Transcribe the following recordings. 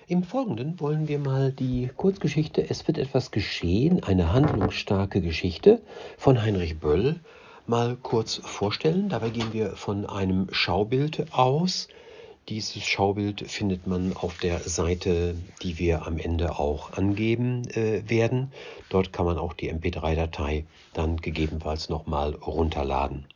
Im Folgenden wollen wir mal die Kurzgeschichte „Es wird etwas geschehen", eine handlungsstarke Geschichte von Heinrich Böll, mal kurz vorstellen. Dabei gehen wir von einem Schaubild aus. Dieses Schaubild findet man auf der Seite, die wir am Ende auch angeben werden. Dort kann man auch die MP3-Datei dann gegebenenfalls nochmal runterladen.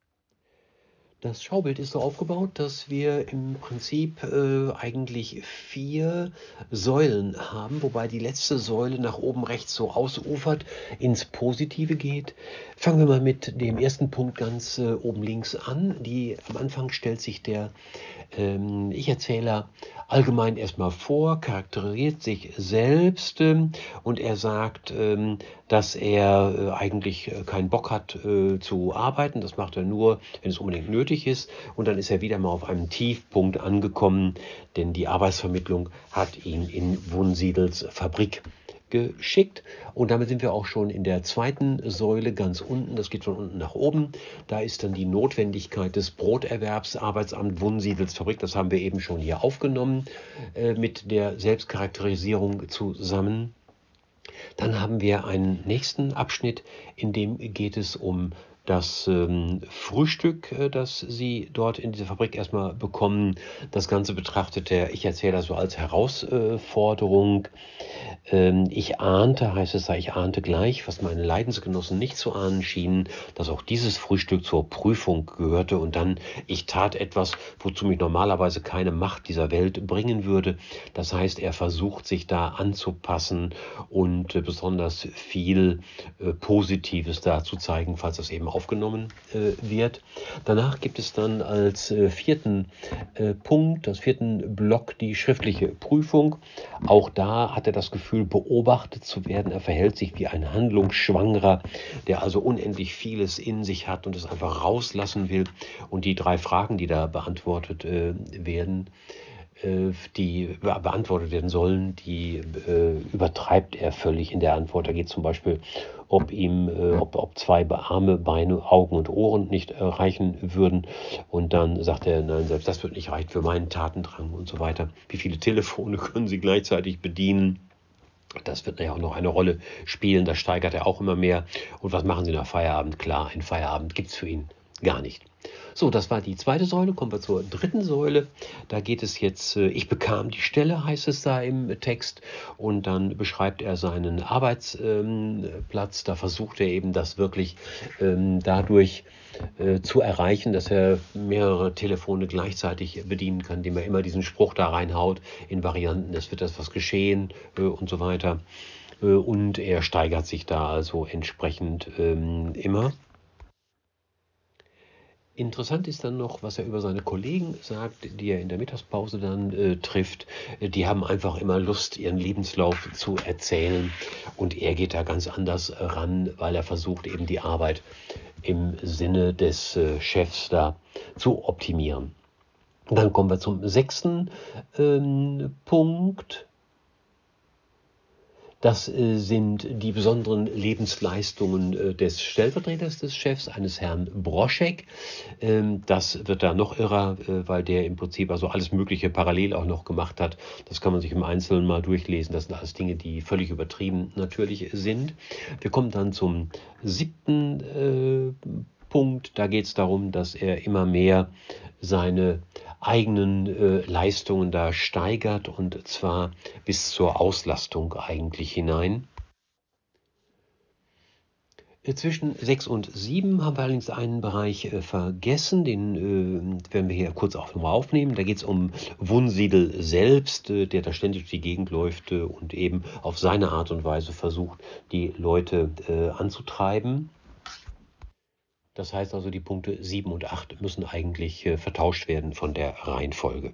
Das Schaubild ist so aufgebaut, dass wir im Prinzip eigentlich 4 Säulen haben, wobei die letzte Säule nach oben rechts so ausufert, ins Positive geht. Fangen wir mal mit dem ersten Punkt ganz oben links an. Am Anfang stellt sich der Ich-Erzähler allgemein erstmal vor, charakterisiert sich selbst und er sagt, dass er eigentlich keinen Bock hat zu arbeiten. Das macht er nur, wenn es unbedingt nötig ist. Und dann ist er wieder mal auf einem Tiefpunkt angekommen, denn die Arbeitsvermittlung hat ihn in Wunsiedels Fabrik geschickt. Und damit sind wir auch schon in der zweiten Säule ganz unten. Das geht von unten nach oben. Da ist dann die Notwendigkeit des Broterwerbs, Arbeitsamt Wunsiedels Fabrik. Das haben wir eben schon hier aufgenommen mit der Selbstcharakterisierung zusammen. Dann haben wir einen nächsten Abschnitt, in dem geht es um das Frühstück, das Sie dort in dieser Fabrik erstmal bekommen. Das Ganze betrachtet der Ich-Erzähler so als Herausforderung. Ich ahnte, heißt es da, ich ahnte gleich, was meine Leidensgenossen nicht zu ahnen schienen, dass auch dieses Frühstück zur Prüfung gehörte und dann, ich tat etwas, wozu mich normalerweise keine Macht dieser Welt bringen würde. Das heißt, er versucht sich da anzupassen und besonders viel Positives da zu zeigen, falls das eben aufgenommen wird. Danach gibt es dann als vierten Punkt, als vierten Block die schriftliche Prüfung. Auch da hat er das Gefühl, beobachtet zu werden. Er verhält sich wie ein Handlungsschwangerer, der also unendlich vieles in sich hat und es einfach rauslassen will. Und die 3 Fragen, die da beantwortet werden, die beantwortet werden sollen, die übertreibt er völlig in der Antwort. Da geht zum Beispiel, ob 2 Arme, Beine, Augen und Ohren nicht reichen würden. Und dann sagt er, nein, selbst das wird nicht reichen für meinen Tatendrang und so weiter. Wie viele Telefone können Sie gleichzeitig bedienen? Das wird ja auch noch eine Rolle spielen. Das steigert er auch immer mehr. Und was machen Sie nach Feierabend? Klar, ein Feierabend gibt es für ihn gar nicht. So, das war die zweite Säule. Kommen wir zur dritten Säule. Da geht es jetzt, ich bekam die Stelle, heißt es da im Text. Und dann beschreibt er seinen Arbeitsplatz. Da versucht er eben das wirklich dadurch zu erreichen, dass er mehrere Telefone gleichzeitig bedienen kann, indem er immer diesen Spruch da reinhaut in Varianten, es wird etwas geschehen und so weiter. Und er steigert sich da also entsprechend immer. Interessant ist dann noch, was er über seine Kollegen sagt, die er in der Mittagspause dann trifft. Die haben einfach immer Lust, ihren Lebenslauf zu erzählen. Und er geht da ganz anders ran, weil er versucht, eben die Arbeit im Sinne des Chefs da zu optimieren. Dann kommen wir zum sechsten Punkt. Das sind die besonderen Lebensleistungen des Stellvertreters des Chefs, eines Herrn Broschek. Das wird da noch irrer, weil der im Prinzip also alles Mögliche parallel auch noch gemacht hat. Das kann man sich im Einzelnen mal durchlesen. Das sind alles Dinge, die völlig übertrieben natürlich sind. Wir kommen dann zum siebten Punkt. Da geht es darum, dass er immer mehr seine eigenen Leistungen da steigert und zwar bis zur Auslastung eigentlich hinein. Zwischen 6 und 7 haben wir allerdings einen Bereich vergessen, den werden wir hier kurz auch nochmal aufnehmen. Da geht es um Wunsiedel selbst, der da ständig durch die Gegend läuft und eben auf seine Art und Weise versucht, die Leute anzutreiben. Das heißt also, die Punkte 7 und 8 müssen eigentlich vertauscht werden von der Reihenfolge.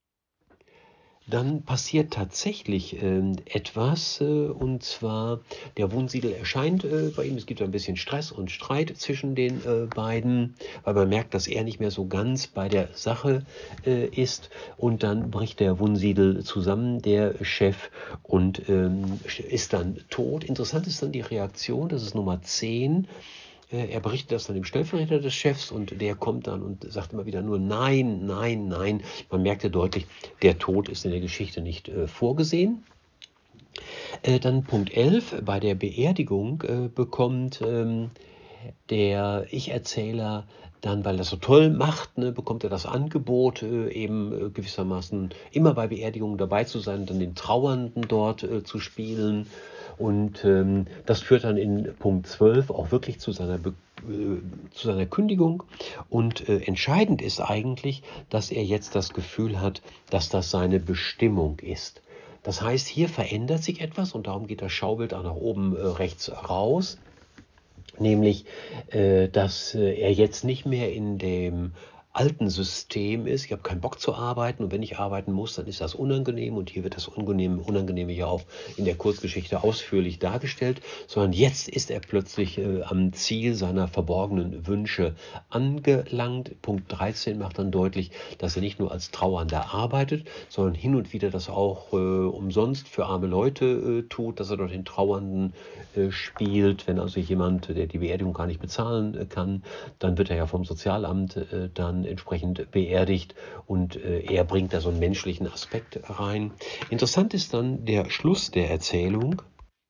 Dann passiert tatsächlich etwas, und zwar der Wunsiedel erscheint bei ihm. Es gibt ein bisschen Stress und Streit zwischen den beiden, weil man merkt, dass er nicht mehr so ganz bei der Sache ist. Und dann bricht der Wunsiedel zusammen, der Chef, und ist dann tot. Interessant ist dann die Reaktion, das ist Nummer 10. Er berichtet das dann dem Stellvertreter des Chefs und der kommt dann und sagt immer wieder nur nein, nein, nein. Man merkte deutlich, der Tod ist in der Geschichte nicht vorgesehen. Dann Punkt 11, bei der Beerdigung bekommt der Ich-Erzähler dann, weil das so toll macht, bekommt er das Angebot, eben gewissermaßen immer bei Beerdigungen dabei zu sein, dann den Trauernden dort zu spielen. Und das führt dann in Punkt 12 auch wirklich zu seiner Kündigung. Und entscheidend ist eigentlich, dass er jetzt das Gefühl hat, dass das seine Bestimmung ist. Das heißt, hier verändert sich etwas und darum geht das Schaubild auch nach oben rechts raus. Nämlich, dass er jetzt nicht mehr in dem alten System ist. Ich habe keinen Bock zu arbeiten und wenn ich arbeiten muss, dann ist das unangenehm und hier wird das Unangenehme ja auch in der Kurzgeschichte ausführlich dargestellt, sondern jetzt ist er plötzlich am Ziel seiner verborgenen Wünsche angelangt. Punkt 13 macht dann deutlich, dass er nicht nur als Trauernder arbeitet, sondern hin und wieder das auch umsonst für arme Leute tut, dass er dort den Trauernden spielt. Wenn also jemand, der die Beerdigung gar nicht bezahlen kann, dann wird er ja vom Sozialamt dann entsprechend beerdigt und er bringt da so einen menschlichen Aspekt rein. Interessant ist dann der Schluss der Erzählung.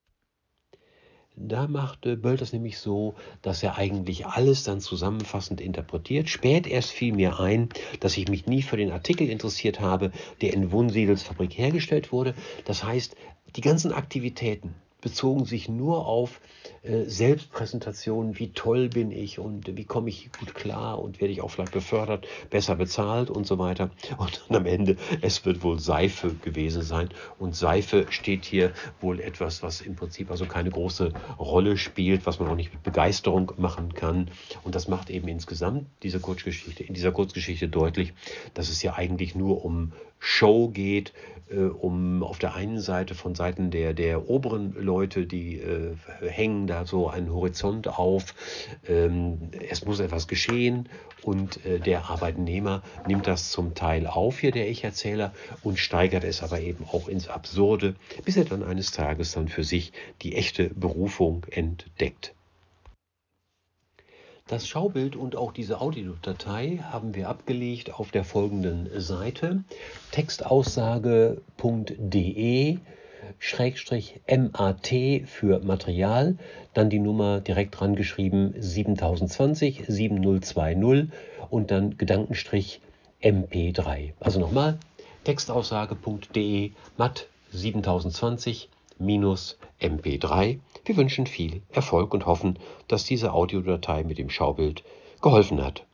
Da macht Böll das nämlich so, dass er eigentlich alles dann zusammenfassend interpretiert. Spät erst fiel mir ein, dass ich mich nie für den Artikel interessiert habe, der in Wunsiedels Fabrik hergestellt wurde. Das heißt, die ganzen Aktivitäten bezogen sich nur auf Selbstpräsentationen, wie toll bin ich und wie komme ich gut klar und werde ich auch vielleicht befördert, besser bezahlt und so weiter. Und dann am Ende, es wird wohl Seife gewesen sein. Und Seife steht hier wohl etwas, was im Prinzip also keine große Rolle spielt, was man auch nicht mit Begeisterung machen kann. Und das macht eben insgesamt in dieser Kurzgeschichte deutlich, dass es ja eigentlich nur um Show geht, um auf der einen Seite von Seiten der oberen Leute, die hängen da so einen Horizont auf. Es muss etwas geschehen und der Arbeitnehmer nimmt das zum Teil auf, hier der Ich-Erzähler, und steigert es aber eben auch ins Absurde, bis er dann eines Tages dann für sich die echte Berufung entdeckt. Das Schaubild und auch diese Audiodatei haben wir abgelegt auf der folgenden Seite: textaussage.de/MAT für Material, dann die Nummer direkt dran geschrieben 7020 7020 und dann Gedankenstrich MP3. Also nochmal, textaussage.de MAT 7020 MP3. Wir wünschen viel Erfolg und hoffen, dass diese Audiodatei mit dem Schaubild geholfen hat.